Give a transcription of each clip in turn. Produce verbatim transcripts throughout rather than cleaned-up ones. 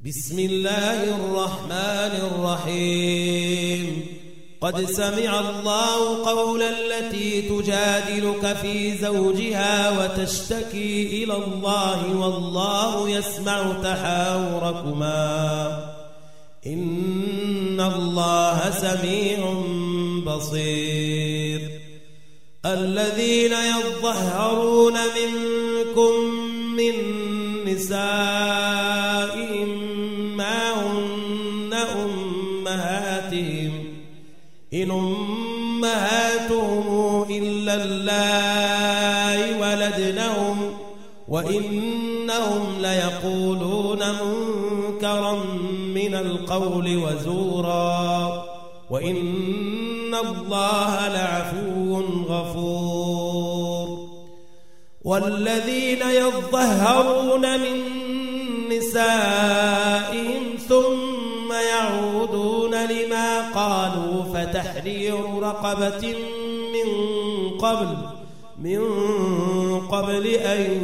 بسم الله الرحمن الرحيم قد سمع الله قول التي تجادلك في زوجها وتشتكي إلى الله والله يسمع تحاوركما إن الله سميع بصير الذين يظهرون منكم من نسائهم ما هن أمهاتهم إن أمهاتهم إلا اللائي ولدنهم وإنهم ليقولون منكرا من القول وزورا وإن الله لعفو غفور والذين يظهرون من نسائهم ثم يعودون لما قالوا فتحرير رقبة من قبل من قبل أن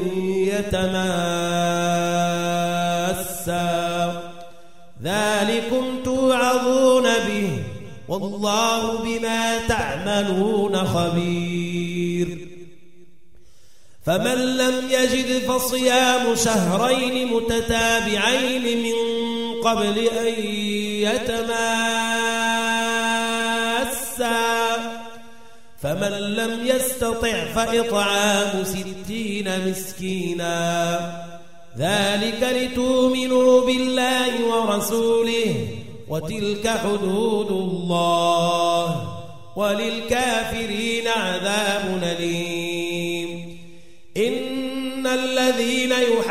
يتماسا ذلكم توعظون به والله بما تعملون خبير فمن لم يجد فصيام شهرين متتابعين من قبل أن يتماسا فمن لم يستطع فإطعام ستين مسكينا ذلك لتؤمنوا بالله ورسوله وتلك حدود الله وللكافرين عذاب أليم إن الذين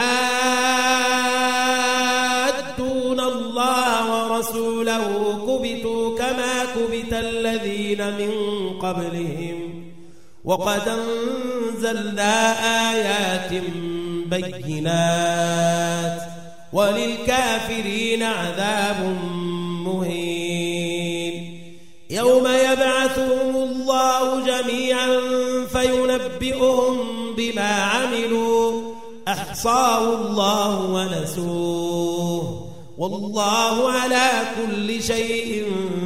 يحادون الله ورسوله كبتوا كما كبت الذين من قبلهم وقد أنزلنا آيات بينات وللكافرين عذاب مهين يوم يبعثهم الله جميعا فينبئهم بما عملوا أحصاه الله ونسوه والله على كل شيء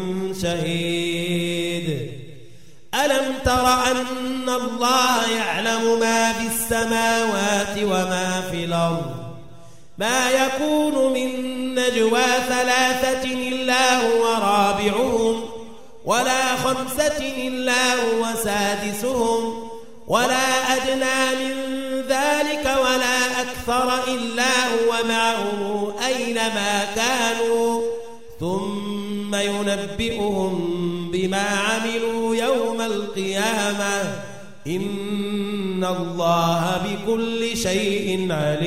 شهيد ألم تر أن الله يعلم ما في السماوات وما في الأرض ما يكون من نجوى ثلاثة إلا هو رابعهم ولا خمسة إلا هو سادسهم ولا أدنى من ذلك ولا أكثر إلا هو معهم أينما كانوا ثم ينبئهم بما عملوا يوم القيامة إن الله بكل شيء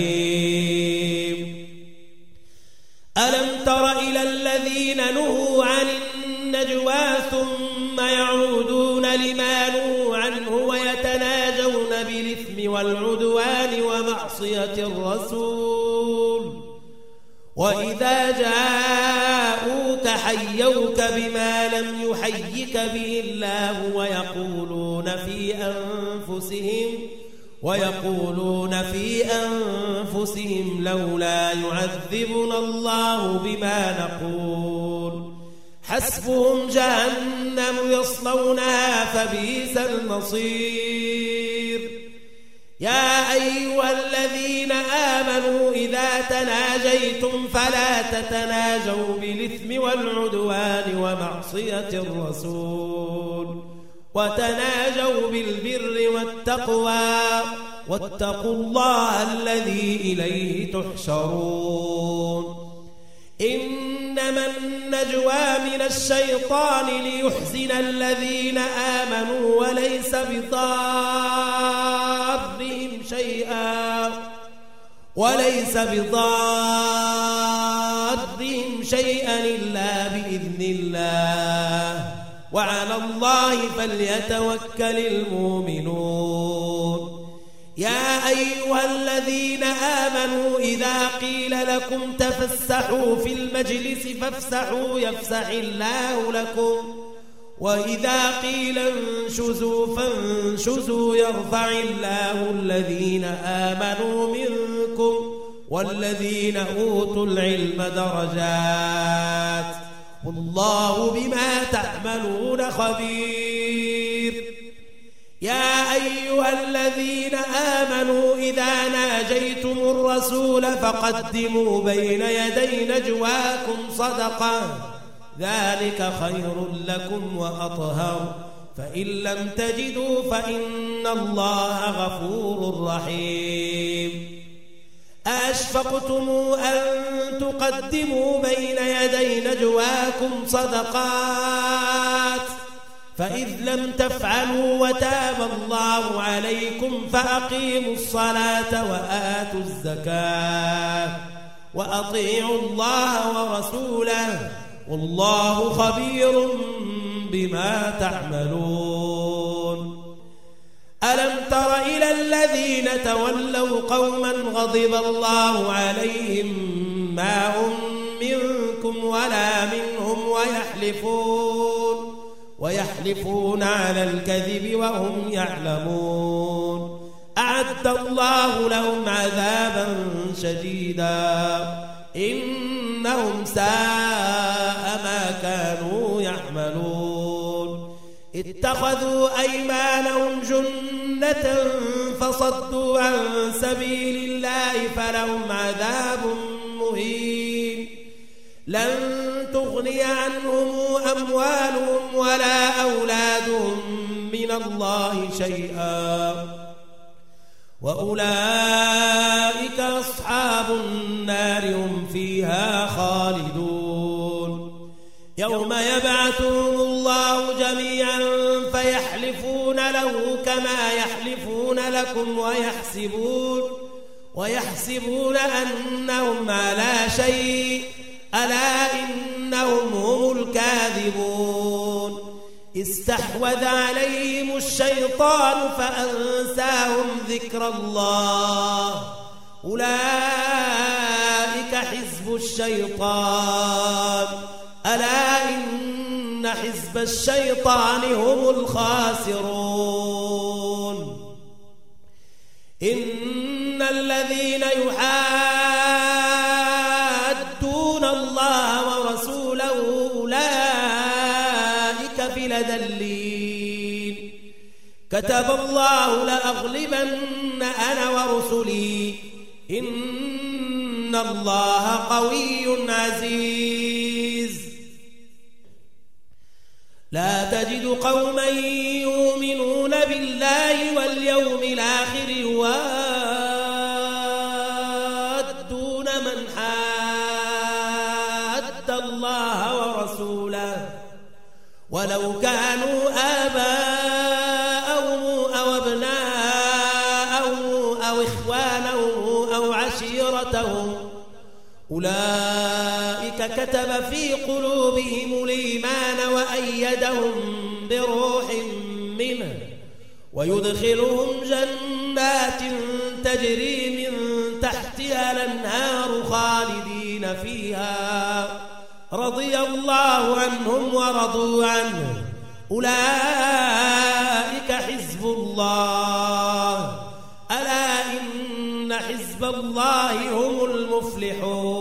عليم ألم تر إلى الذين نهوا عن النجوى ثم يعودون لما نهوا عنه ويتناجون بالإثم والعدوان ومعصية الرسول وإذا جاءوك حيوك بما لم يحيك به الله ويقولون في أنفسهم ويقولون في أنفسهم لولا يعذبنا الله بما نقول حسبهم جهنم يصلونها فبئس المصير يا أيها الذين آمنوا إذا تناجيتم فلا تتناجوا بالإثم والعدوان ومعصية الرسول وتناجوا بالبر والتقوى واتقوا الله الذي إليه تحشرون إنما النجوى من الشيطان ليحزن الذين آمنوا وليس بضارهم شيئا وليس بضارهم شيئا إلا بإذن الله وعلى الله فليتوكل المؤمنون يا أيها الذين آمنوا إذا قيل لكم تفسحوا في المجلس فافسحوا يفسح الله لكم وإذا قيل انشزوا فانشزوا يرفع الله الذين آمنوا منكم والذين أوتوا العلم درجات والله بما تعملون خبير. يا أيها الذين آمنوا إذا ناجيتم الرسول فقدموا بين يدي نجواكم صدقة ذلك خير لكم وأطهر فإن لم تجدوا فإن الله غفور رحيم. أشفقتم أن تقدموا بين يدي نجواكم صدقات فإذ لم تفعلوا وتاب الله عليكم فأقيموا الصلاة وآتوا الزكاة وأطيعوا الله ورسوله والله خبير بما تعملون. ألم تر إلى الذين تولوا قوما غضب الله عليهم ما هم منكم ولا منهم ويحلفون ويحلفون على الكذب وهم يعلمون أعد الله لهم عذابا شديدا إنهم ساء ما كانوا يعملون. اتخذوا أيمانهم جنة فصدوا عن سبيل الله فلهم عذاب مهين. لن تغني عنهم أموالهم ولا أولادهم من الله شيئا وأولئك أصحاب النار هم فيها خالدون. يوم يبعثهم الله جميعا فيحلفون له كما يحلفون لكم ويحسبون ويحسبون أنهم على شيء ألا إنهم هم الكاذبون. استحوذ عليهم الشيطان فأنساهم ذكر الله أولئك حزب الشيطان ألا إن حزب الشيطان هم الخاسرون. إن الذين يحادون الله ورسوله أولئك في الأذلين. كتب الله لأغلبن أنا ورسلي إن الله قوي عزيز. لا تجد قوما يؤمنون بالله واليوم الآخر يوادون من حاد الله ورسوله ولو كانوا آباءهم أو أبناءهم أو إخوانهم أو عشيرتهم أولئك كتب في قلوبهم الإيمان وأيدهم بروح منه ويدخلهم جنات تجري من تحتها الأنهار خالدين فيها رضي الله عنهم ورضوا عنه أولئك حزب الله ألا إن حزب الله هم المفلحون.